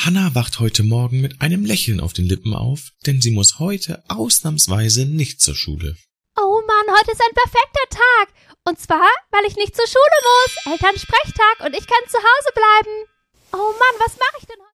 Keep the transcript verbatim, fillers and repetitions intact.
Hannah wacht heute Morgen mit einem Lächeln auf den Lippen auf, denn sie muss heute ausnahmsweise nicht zur Schule. Oh Mann, heute ist ein perfekter Tag. Und zwar, weil ich nicht zur Schule muss. Elternsprechtag und ich kann zu Hause bleiben. Oh Mann, was mache ich denn heute?